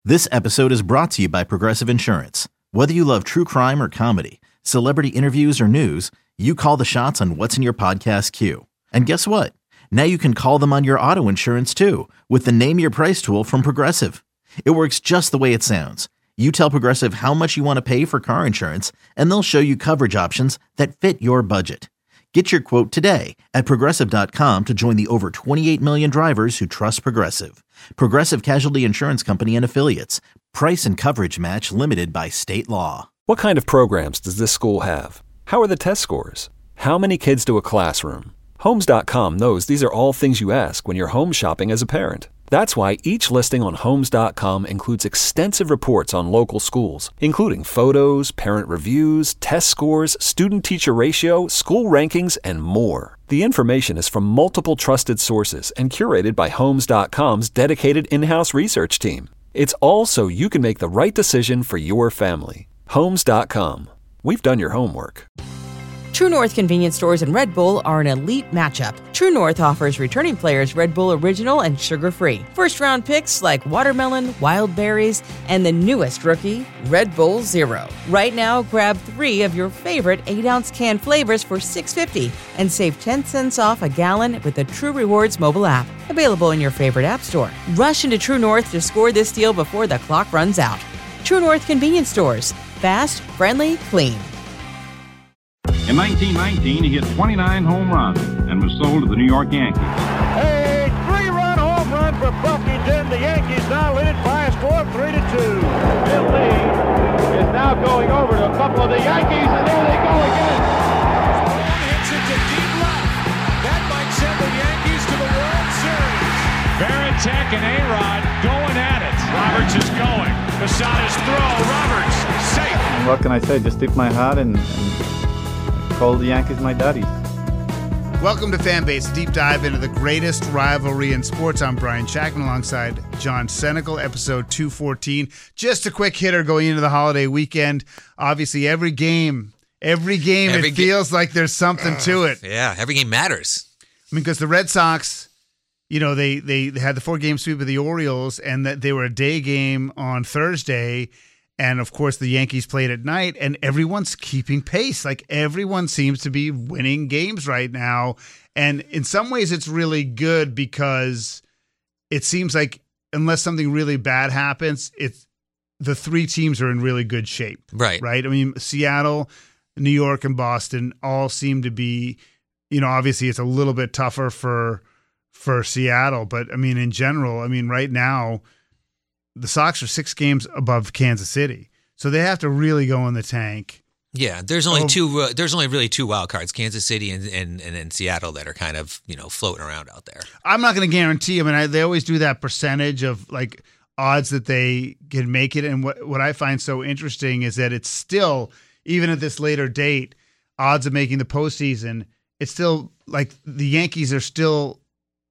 This episode is brought to you by Progressive Insurance. Whether you love true crime or comedy, celebrity interviews or news, you call the shots on what's in your podcast queue. And guess what? Now you can call them on your auto insurance too with the Name Your Price tool from Progressive. It works just the way it sounds. You tell Progressive how much you want to pay for car insurance, and they'll show you coverage options that fit your budget. Get your quote today at Progressive.com to join the over 28 million drivers who trust Progressive. Progressive Casualty Insurance Company and Affiliates. Price and coverage match limited by state law. What kind of programs does this school have? How are the test scores? How many kids to a classroom? Homes.com knows these are all things you ask when you're home shopping as a parent. That's why each listing on Homes.com includes extensive reports on local schools, including photos, parent reviews, test scores, student-teacher ratio, school rankings, and more. The information is from multiple trusted sources and curated by Homes.com's dedicated in-house research team. It's all so you can make the right decision for your family. Homes.com. We've done your homework. True North convenience stores and Red Bull are an elite matchup. True North offers returning players Red Bull Original and sugar-free. First-round picks like watermelon, wild berries, and the newest rookie, Red Bull Zero. Right now, grab 3 of your favorite 8-ounce can flavors for $6.50 and save 10 cents off a gallon with the True Rewards mobile app. Available in your favorite app store. Rush into True North to score this deal before the clock runs out. True North convenience stores. Fast, friendly, clean. In 1919, he hit 29 home runs and was sold to the New York Yankees. A 3-run home run for Buffington. The Yankees now lead it by a score of 3-2. Bill Lee is now going over to a couple of the Yankees, and there they go again. One hits it to deep left. That might send the Yankees to the World Series. Varitek and A-Rod going at it. Roberts is going. Posada's throw. Roberts safe. What can I say? Just tip my hat and call the Yankees my daddies. Welcome to Fanbase, a deep dive into the greatest rivalry in sports. I'm Brian Shackman alongside John Senecal, episode 214. Just a quick hitter going into the holiday weekend. Obviously, every game, it feels like there's something to it. Yeah, every game matters. I mean, because the Red Sox, you know, they had the 4-game sweep of the Orioles, and that they were a day game on Thursday. And, of course, the Yankees played at night, and everyone's keeping pace. Like, everyone seems to be winning games right now. And in some ways, it's really good because it seems like unless something really bad happens, the 3 teams are in really good shape. Right. Right? I mean, Seattle, New York, and Boston all seem to be, you know, obviously it's a little bit tougher for Seattle. But, I mean, in general, I mean, right now, the Sox are 6 games above Kansas City, so they have to really go in the tank. Yeah, there's only two. There's only really 2 wild cards: Kansas City and Seattle that are kind of, you know, floating around out there. I'm not going to guarantee. I mean, they always do that percentage of like odds that they can make it. And what I find so interesting is that it's still, even at this later date, odds of making the postseason. It's still like the Yankees are still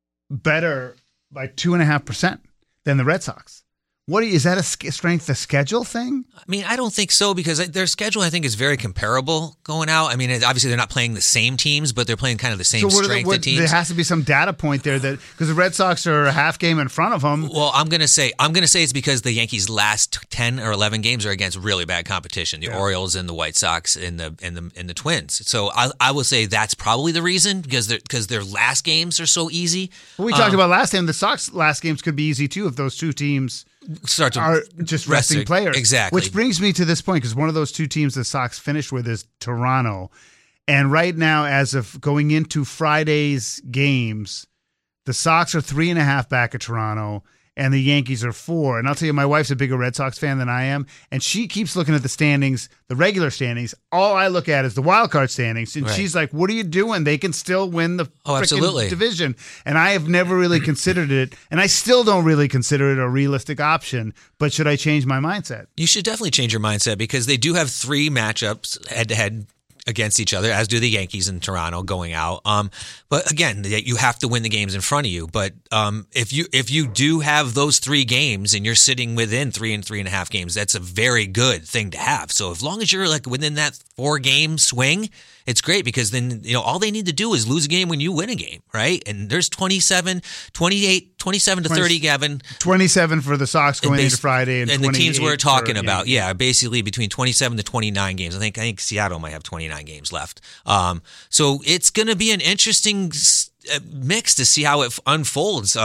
better by 2.5% than the Red Sox. Is that a strength of schedule thing? I mean, I don't think so, because their schedule, I think, is very comparable going out. I mean, obviously they're not playing the same teams, but they're playing kind of the same strength of teams. There has to be some data point there that because the Red Sox are a half game in front of them. Well, I'm gonna say it's because the Yankees' last 10 or 11 games are against really bad competition: the Orioles and the White Sox and the Twins. So I will say that's probably the reason, because their last games are so easy. Well, we talked about last time. The Sox last games could be easy too if those 2 teams are just resting players. Exactly. Which brings me to this point, because one of those 2 teams the Sox finished with is Toronto. And right now, as of going into Friday's games, the Sox are 3.5 back of Toronto, and the Yankees are 4. And I'll tell you, my wife's a bigger Red Sox fan than I am, and she keeps looking at the standings, the regular standings. All I look at is the wild card standings, and she's like, what are you doing? They can still win the freaking division. And I have never really considered it, and I still don't really consider it a realistic option. But should I change my mindset? You should definitely change your mindset, because they do have 3 matchups head-to-head against each other, as do the Yankees in Toronto going out. But again, you have to win the games in front of you. But if you do have those 3 games and you're sitting within 3 and 3.5 games, that's a very good thing to have. So as long as you're like within that 4-game swing, It's great because then, all they need to do is lose a game when you win a game, right? And there's 27 to 30, Gavin. 27 for the Sox going into Friday, and the teams we're talking about, basically between 27 to 29 games. I think Seattle might have 29 games left. So it's going to be an interesting mix to see how it unfolds.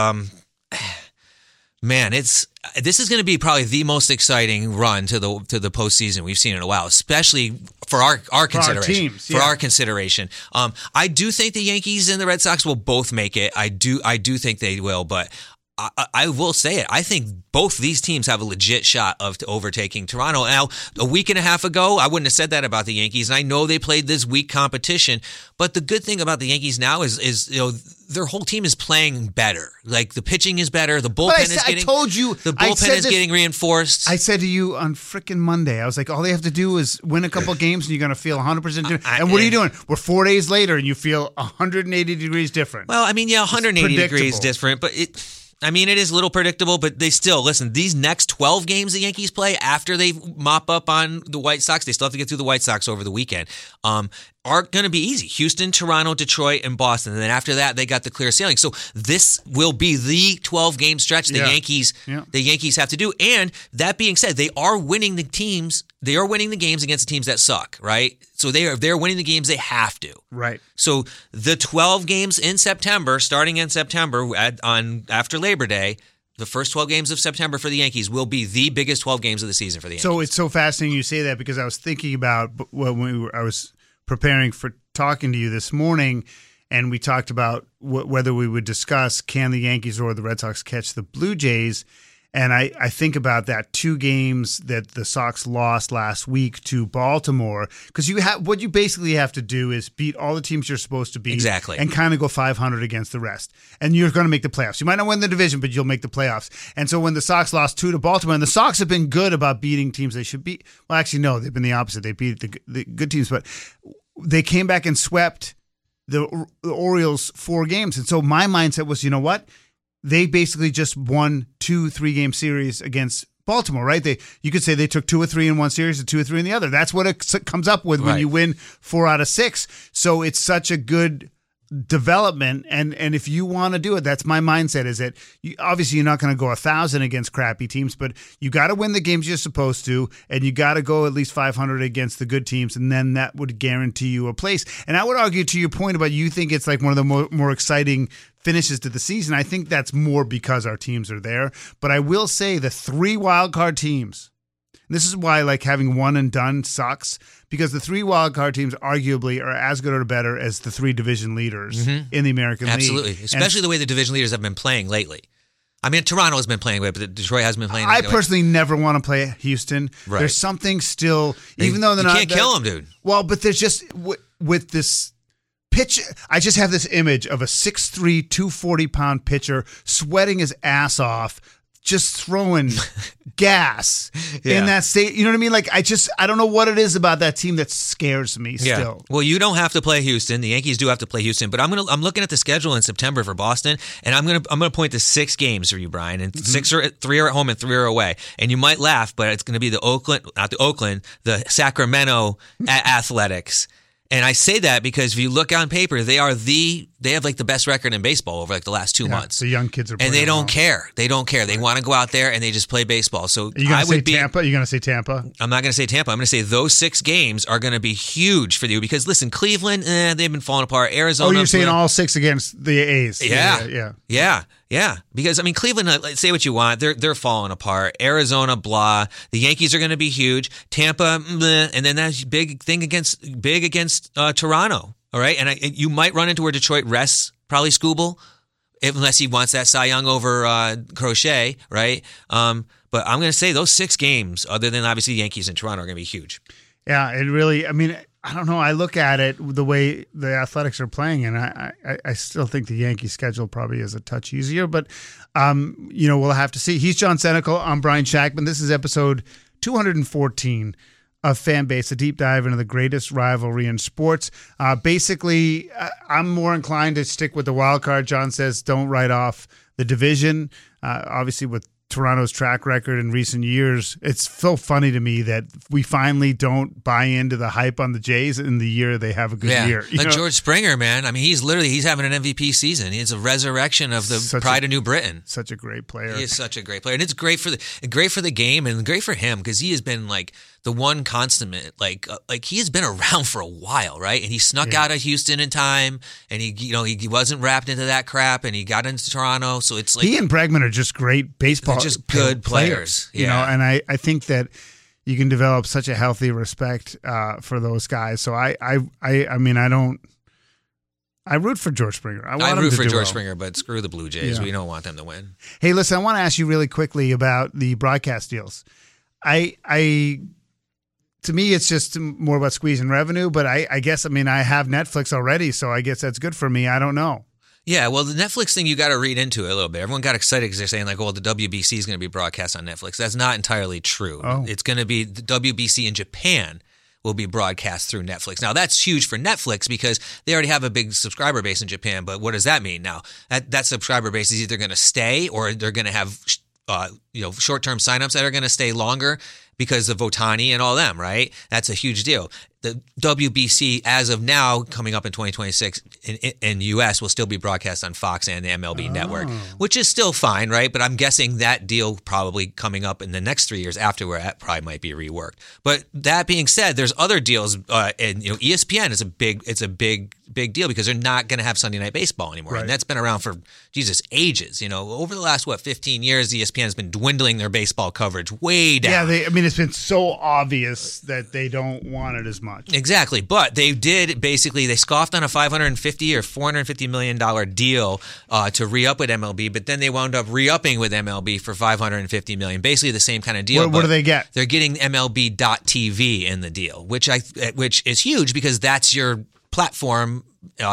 Man, this is going to be probably the most exciting run to the postseason we've seen in a while, especially for our consideration. Our consideration. I do think the Yankees and the Red Sox will both make it. I do think they will, but I will say it. I think both these teams have a legit shot of overtaking Toronto. Now, a week and a half ago, I wouldn't have said that about the Yankees, and I know they played this weak competition. But the good thing about the Yankees now is their whole team is playing better. Like the pitching is better. The bullpen is getting reinforced. I said to you on frickin' Monday, I was like, all they have to do is win a couple games, and you're going to feel 100% different. And what are you doing? We're 4 days later, and you feel 180 degrees different. Well, 180 degrees different, but it is a little predictable, but they still, listen, these next 12 games the Yankees play after they mop up on the White Sox, they still have to get through the White Sox over the weekend, are going to be easy. Houston, Toronto, Detroit, and Boston. And then after that, they got the clear sailing. So this will be the 12-game stretch the Yankees have to do. And that being said, they are winning the games against the teams that suck, right? So they're winning the games they have to. Right. So the 12 games in September, starting in September after Labor Day, the first 12 games of September for the Yankees will be the biggest 12 games of the season for the Yankees. So it's so fascinating you say that, because I was thinking about I was preparing for talking to you this morning, and we talked about whether we would discuss can the Yankees or the Red Sox catch the Blue Jays. And I think about that 2 games that the Sox lost last week to Baltimore, because what you basically have to do is beat all the teams you're supposed to beat, exactly, and kind of go 500 against the rest, and you're going to make the playoffs. You might not win the division, but you'll make the playoffs. And so when the Sox lost 2 to Baltimore, and the Sox have been good about beating teams they should beat. Well, actually, no, they've been the opposite. They beat the good teams, but they came back and swept the Orioles 4 games. And so my mindset was, you know what? They basically just won 2 3-game series against Baltimore, right? You could say they took 2 or 3 in one series and 2 or 3 in the other. That's what it comes up with when you win 4 out of 6. So it's such a good development, and if you want to do it, that's my mindset, is that obviously you're not going to go 1,000 against crappy teams, but you got to win the games you're supposed to, and you got to go at least 500 against the good teams, and then that would guarantee you a place. And I would argue, to your point about you think it's like one of the more exciting finishes to the season, I think that's more because our teams are there. But I will say the 3 wildcard teams, and this is why having one and done sucks, because the 3 wildcard teams arguably are as good or better as the 3 division leaders in the American League. Absolutely, especially the way the division leaders have been playing lately. Toronto has been playing great, but Detroit has been playing. I personally never want to play Houston. Right. There's something still, even though they're not. You can't kill them, dude. Well, but there's just with this pitch, I just have this image of a 6'3", 240-pound pitcher sweating his ass off, just throwing gas in that state. You know what I mean? I don't know what it is about that team that scares me still. Well, you don't have to play Houston. The Yankees do have to play Houston, but I'm looking at the schedule in September for Boston, and I'm gonna point to 6 games for you, Brian, and 3 are at home and 3 are away. And you might laugh, but it's going to be the Sacramento Athletics. And I say that because if you look on paper, they have the best record in baseball over the last 2 months. The young kids are playing, and they don't care. They don't care. They want to go out there and they just play baseball. So Are you going to say Tampa? Are you going to say Tampa? I'm not going to say Tampa. I'm going to say those 6 games are going to be huge for you because listen, Cleveland, they've been falling apart. Arizona. Oh, you're saying all 6 against the A's? Yeah. Because Cleveland, say what you want, they're falling apart. Arizona, blah. The Yankees are going to be huge. Tampa, bleh. And then that's big against Toronto. All right, and you might run into where Detroit rests probably Skubal, unless he wants that Cy Young over Crochet, right? But I'm going to say those 6 games, other than obviously Yankees and Toronto, are going to be huge. Yeah, it really. I don't know. I look at it the way the Athletics are playing, and I still think the Yankees' schedule probably is a touch easier. But we'll have to see. He's John Senecal. I'm Brian Shackman. This is episode 214 of Fanbase, a deep dive into the greatest rivalry in sports. Basically, I'm more inclined to stick with the wild card. John says don't write off the division. Obviously, with Toronto's track record in recent years, it's so funny to me that we finally don't buy into the hype on the Jays in the year they have a good year. Like George Springer, man. I mean, he's having an MVP season. He's a resurrection of the pride of New Britain. Such a great player. He is such a great player, and it's great for the game and great for him because he has been like the one consummate. Like he has been around for a while, right? And he snuck out of Houston in time, and he wasn't wrapped into that crap, and he got into Toronto. So it's like he and Bregman are just great baseball. Just good players, and I think that you can develop such a healthy respect for those guys. So I root for George Springer. I root for George Springer, but screw the Blue Jays. We don't want them to win. Hey, listen, I want to ask you really quickly about the broadcast deals. To me, it's just more about squeezing revenue, but I guess I have Netflix already, so I guess that's good for me. I don't know. Yeah, well, the Netflix thing, you got to read into it a little bit. Everyone got excited because they're saying, like, the WBC is going to be broadcast on Netflix. That's not entirely true. Oh. It's going to be the WBC in Japan will be broadcast through Netflix. Now, that's huge for Netflix because they already have a big subscriber base in Japan, but what does that mean? Now, that subscriber base is either going to stay or they're going to have short-term signups that are going to stay longer because of Otani and all them, right? That's a huge deal. The WBC, as of now, coming up in 2026 in U.S., will still be broadcast on Fox and the MLB Network, which is still fine, right? But I'm guessing that deal probably coming up in the next 3 years after that probably might be reworked. But that being said, there's other deals, and ESPN is a big deal because they're not going to have Sunday Night Baseball anymore, and that's been around for ages. Over the last 15 years, ESPN has been dwindling their baseball coverage way down. Yeah, it's been so obvious that they don't want it as much. Exactly, but they did they scoffed on a $550 or $450 million deal to re-up with MLB, but then they wound up re-upping with MLB for $550 million, basically the same kind of deal. What do they get? They're getting MLB.TV in the deal, which is huge because that's your platform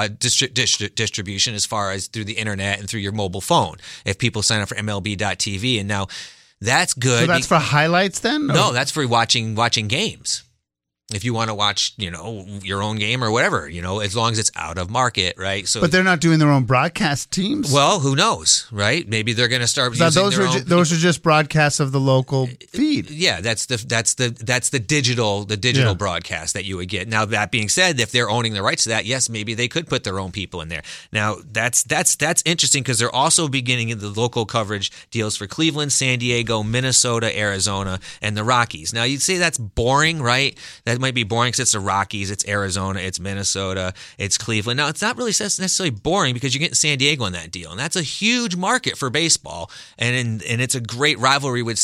distribution as far as through the internet and through your mobile phone. If people sign up for MLB.TV, and now that's good. So that's for highlights then? No, that's for watching games. If you want to watch, your own game or whatever, as long as it's out of market, right? So, but they're not doing their own broadcast teams. Well, who knows, right? Maybe they're going to start using those are just broadcasts of the local feed. Yeah, that's the digital broadcast that you would get. Now, that being said, if they're owning the rights to that, yes, maybe they could put their own people in there. Now, that's interesting because they're also beginning the local coverage deals for Cleveland, San Diego, Minnesota, Arizona, and the Rockies. Now, you'd say that's boring, right? That might be boring because it's the Rockies, it's Arizona, it's Minnesota, it's Cleveland. Now, it's not really necessarily boring because you're getting San Diego in that deal, and that's a huge market for baseball, and it's a great rivalry with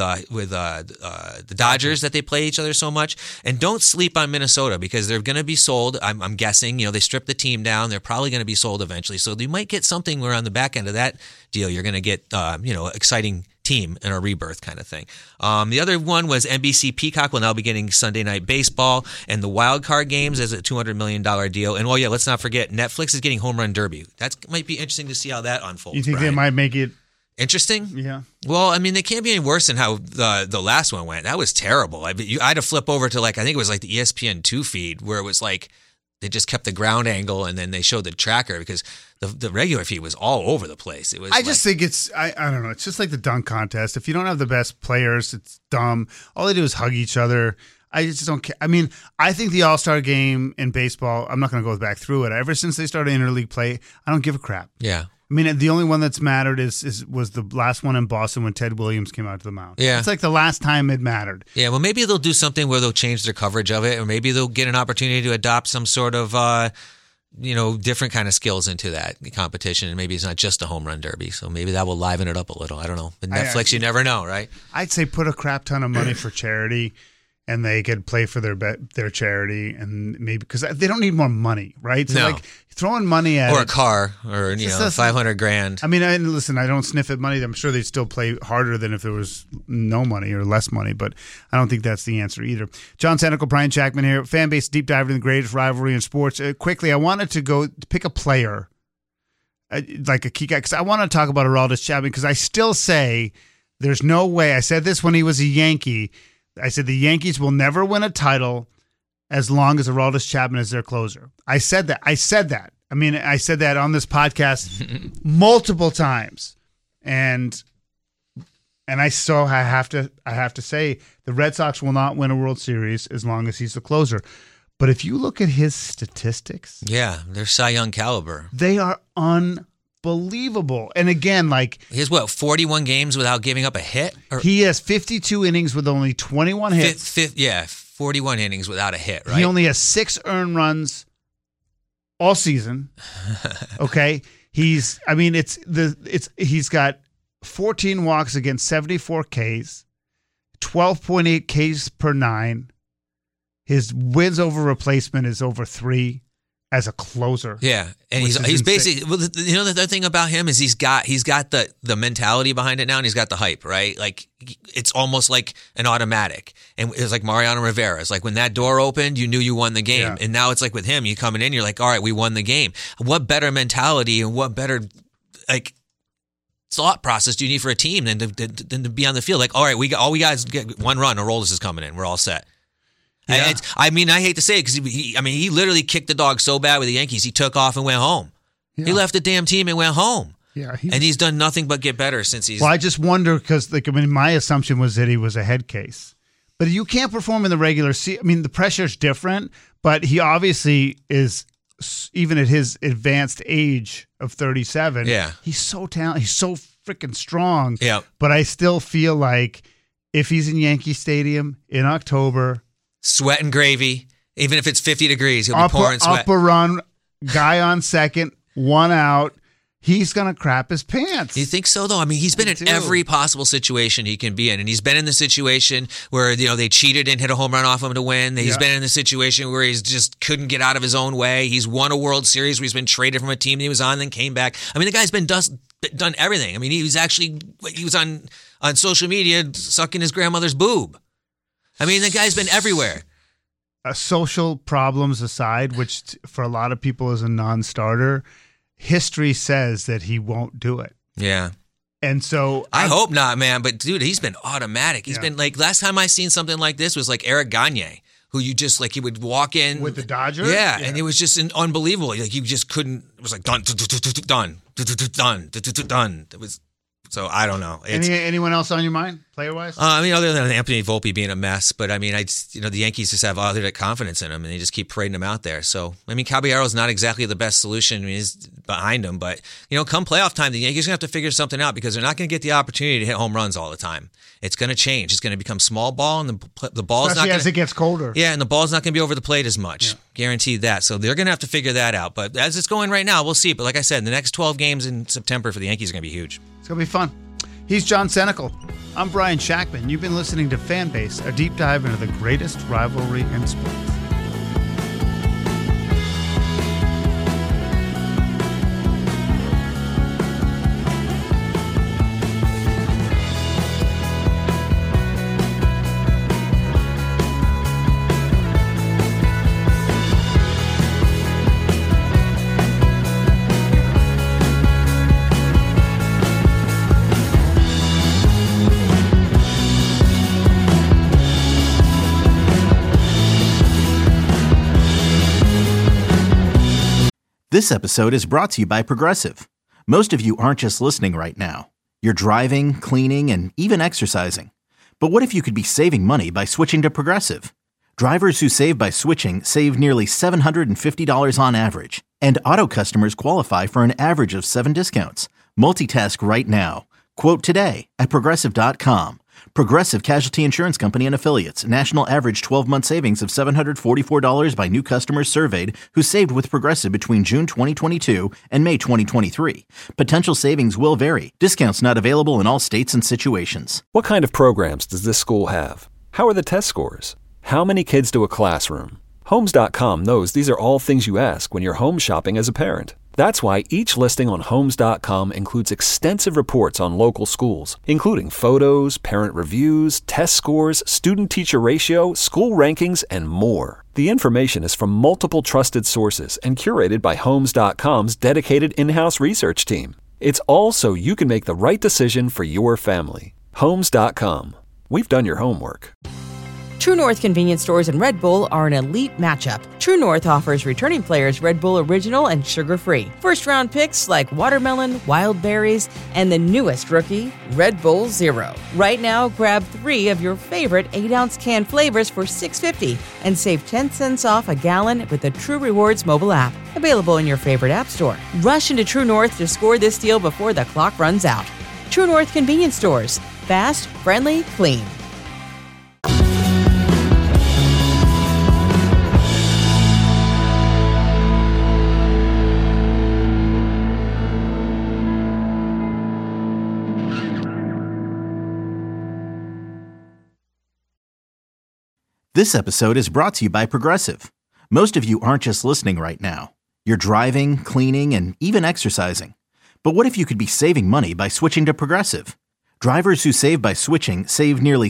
the Dodgers that they play each other so much. And don't sleep on Minnesota because they're going to be sold. I'm guessing, they stripped the team down. They're probably going to be sold eventually, so you might get something where on the back end of that deal, you're going to get exciting team in a rebirth kind of thing. The other one was NBC Peacock will now be getting Sunday Night Baseball and the wild card games as a $200 million deal. And let's not forget Netflix is getting Home Run Derby. That might be interesting to see how that unfolds. You think they might make it interesting? Yeah. Well, they can't be any worse than how the last one went. That was terrible. I had to flip over to I think it was the ESPN2 feed where it was they just kept the ground angle and then they showed the tracker because the regular feed was all over the place. It was. I just think it's I don't know. It's just like the dunk contest. If you don't have the best players, it's dumb. All they do is hug each other. I just don't care. I think the All-Star game in baseball, I'm not going to go back through it. Ever since they started interleague play, I don't give a crap. Yeah. The only one that's mattered was the last one in Boston when Ted Williams came out to the mound. Yeah. It's like the last time it mattered. Yeah, well, maybe they'll do something where they'll change their coverage of it, or maybe they'll get an opportunity to adopt some sort of, different kind of skills into that competition, and maybe it's not just a home run derby, so maybe that will liven it up a little. I don't know. With Netflix, you never know, right? I'd say put a crap ton of money for charity, and they could play for their charity, and maybe because they don't need more money, right? So no. Throwing money at a car or $500,000. Listen, I don't sniff at money. I'm sure they'd still play harder than if there was no money or less money, but I don't think that's the answer either. John Senecal, Brian Jackman here. Fan base deep dive into the greatest rivalry in sports. Quickly, I wanted to go pick a player, like a key guy, because I want to talk about Aroldis Chapman because I still say there's no way. I said this when he was a Yankee. I said the Yankees will never win a title as long as Aroldis Chapman is their closer. I said that. I said that on this podcast multiple times. And And I have to say the Red Sox will not win a World Series as long as he's the closer. But if you look at his statistics, yeah, they're Cy Young caliber. They are unbelievable. And again, like he has 41 games without giving up a hit. He has 52 innings with only 21 hits. 41 innings without a hit. Right. He only has 6 earned runs all season. Okay, he's got 14 walks against 74 Ks, 12.8 Ks per 9. His wins over replacement is over 3 as a closer. Yeah, and he's basically, well, the other thing about him is he's got the mentality behind it now, and he's got the hype, right? Like it's almost like an automatic. And it's like Mariano Rivera. It's like when that door opened, you knew you won the game. Yeah. And now it's like with him, you coming in, you're like, all right, we won the game. What better mentality and what better like thought process do you need for a team than to be on the field? Like, all right, we guys get one run, Aroldis is coming in, we're all set. Yeah. I hate to say it because he literally kicked the dog so bad with the Yankees, he took off and went home. Yeah. He left the damn team and went home. Yeah, he's done nothing but get better since he's. Well, I just wonder because my assumption was that he was a head case, but you can't perform in the regular season. I mean, the pressure's different, but he obviously is. Even at his advanced age of 37, he's so talented. He's so freaking strong. Yeah, but I still feel like if he's in Yankee Stadium in October. Sweat and gravy. Even if it's 50 degrees, he'll be pouring sweat. Up a run, guy on second, 1 out. He's going to crap his pants. You think so, though? I mean, he's been in every possible situation he can be in. And he's been in the situation where, they cheated and hit a home run off him to win. He's been in the situation where he's just couldn't get out of his own way. He's won a World Series where he's been traded from a team he was on, then came back. I mean, the guy's been done everything. I mean, he was on social media sucking his grandmother's boob. I mean, the guy's been everywhere. Social problems aside, which for a lot of people is a non-starter, history says that he won't do it. Yeah. And so I hope not, man. But dude, he's been automatic. He's been like, last time I seen something like this was like Eric Gagne, who you just like, he would walk in with the Dodgers. Yeah. And it was just unbelievable. Like you just couldn't, it was like done. It was. So I don't know. Anyone else on your mind, player-wise? Other than Anthony Volpe being a mess, but the Yankees just have other confidence in him, and they just keep parading him out there. So Caballero's not exactly the best solution. I mean, he's behind him, but come playoff time, the Yankees are gonna have to figure something out because they're not gonna get the opportunity to hit home runs all the time. It's gonna change. It's gonna become small ball, and the ball's especially not as it gets colder. Yeah, and the ball's not gonna be over the plate as much. Yeah. Guaranteed that. So they're gonna have to figure that out. But as it's going right now, we'll see. But like I said, the next 12 games in September for the Yankees are gonna be huge. It's gonna be fun. He's John Senecal. I'm Brian Shackman. You've been listening to Fanbase, a deep dive into the greatest rivalry in sports. This episode is brought to you by Progressive. Most of you aren't just listening right now. You're driving, cleaning, and even exercising. But what if you could be saving money by switching to Progressive? Drivers who save by switching save nearly $750 on average. And auto customers qualify for an average of 7 discounts. Multitask right now. Quote today at Progressive.com. Progressive Casualty Insurance Company and Affiliates. National average 12-month savings of $744 by new customers surveyed who saved with Progressive between June 2022 and May 2023. Potential savings will vary. Discounts not available in all states and situations. What kind of programs does this school have? How are the test scores? How many kids do a classroom? Homes.com knows these are all things you ask when you're home shopping as a parent. That's why each listing on Homes.com includes extensive reports on local schools, including photos, parent reviews, test scores, student-teacher ratio, school rankings, and more. The information is from multiple trusted sources and curated by Homes.com's dedicated in-house research team. It's all so you can make the right decision for your family. Homes.com. We've done your homework. True North convenience stores and Red Bull are an elite matchup. True North offers returning players Red Bull Original and sugar-free. First-round picks like watermelon, wild berries, and the newest rookie, Red Bull Zero. Right now, grab 3 of your favorite 8-ounce can flavors for $6.50 and save 10 cents off a gallon with the True Rewards mobile app. Available in your favorite app store. Rush into True North to score this deal before the clock runs out. True North convenience stores. Fast, friendly, clean. This episode is brought to you by Progressive. Most of you aren't just listening right now. You're driving, cleaning, and even exercising. But what if you could be saving money by switching to Progressive? Drivers who save by switching save nearly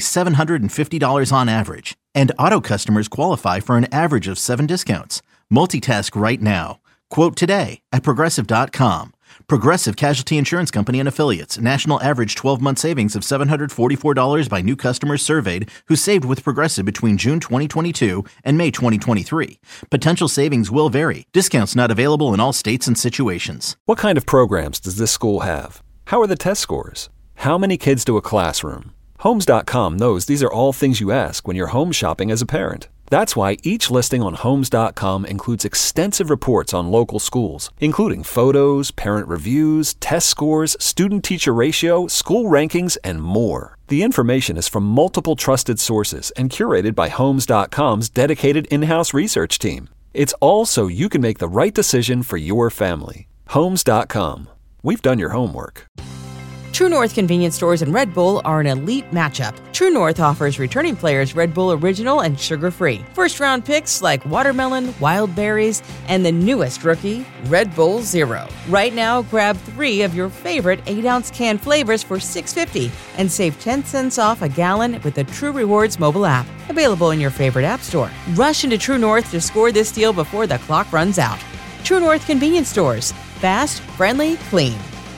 $750 on average. And auto customers qualify for an average of 7 discounts. Multitask right now. Quote today at Progressive.com. Progressive Casualty Insurance Company and Affiliates. National average 12-month savings of $744 by new customers surveyed who saved with Progressive between June 2022 and May 2023. Potential savings will vary. Discounts not available in all states and situations. What kind of programs does this school have? How are the test scores? How many kids do a classroom? Homes.com knows these are all things you ask when you're home shopping as a parent. That's why each listing on Homes.com includes extensive reports on local schools, including photos, parent reviews, test scores, student-teacher ratio, school rankings, and more. The information is from multiple trusted sources and curated by Homes.com's dedicated in-house research team. It's all so you can make the right decision for your family. Homes.com. We've done your homework. True North convenience stores and Red Bull are an elite matchup. True North offers returning players Red Bull Original and sugar-free. First-round picks like watermelon, wild berries, and the newest rookie, Red Bull Zero. Right now, grab 3 of your favorite 8-ounce can flavors for $6.50 and save 10 cents off a gallon with the True Rewards mobile app. Available in your favorite app store. Rush into True North to score this deal before the clock runs out. True North convenience stores. Fast, friendly, clean.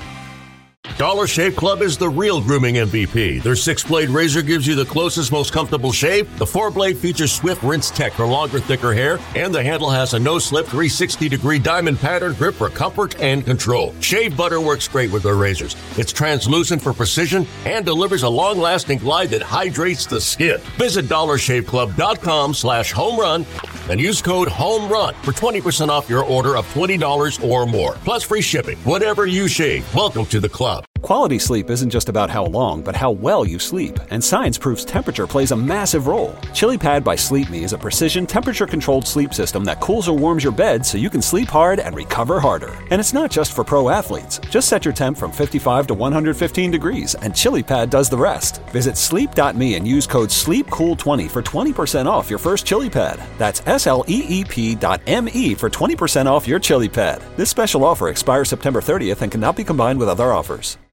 Dollar Shave Club is the real grooming MVP. Their 6-blade razor gives you the closest, most comfortable shave. The 4-blade features Swift Rinse Tech for longer, thicker hair. And the handle has a no-slip 360-degree diamond pattern grip for comfort and control. Shave butter works great with their razors. It's translucent for precision and delivers a long-lasting glide that hydrates the skin. Visit DollarShaveClub.com/homerun and use code HOMERUN for 20% off your order of $20 or more. Plus free shipping. Whatever you shave, welcome to the club. Quality sleep isn't just about how long, but how well you sleep. And science proves temperature plays a massive role. ChiliPad by Sleep Me is a precision temperature-controlled sleep system that cools or warms your bed so you can sleep hard and recover harder. And it's not just for pro athletes. Just set your temp from 55 to 115 degrees, and ChiliPad does the rest. Visit sleep.me and use code SLEEPCOOL20 for 20% off your first ChiliPad. That's SLEEP.me for 20% off your ChiliPad. This special offer expires September 30th and cannot be combined with other offers.